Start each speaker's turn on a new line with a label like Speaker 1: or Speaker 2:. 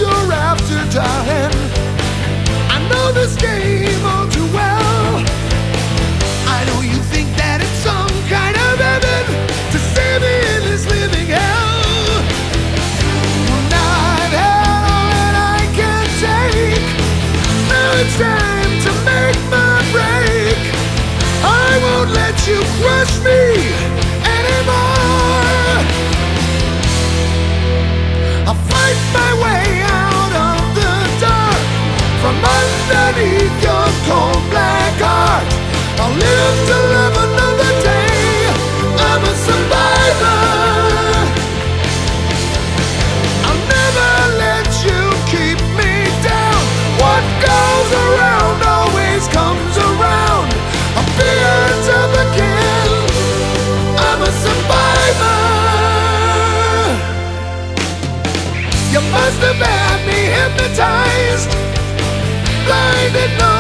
Speaker 1: you're after, darling. I know this game all too well. I know you think that it's some kind of heaven to save me in this living hell. Now I've had all that I can take. Now it's time to make my break. I won't let you crush me anymore. I'll fight my way out of the dark from underneath your cold black heart. I'll live to love another day. I'm a survivor. I'll never let you keep me down. What goes around always comes around. I'll be tough again. I'm a survivor. You must have had me hypnotized, blinded.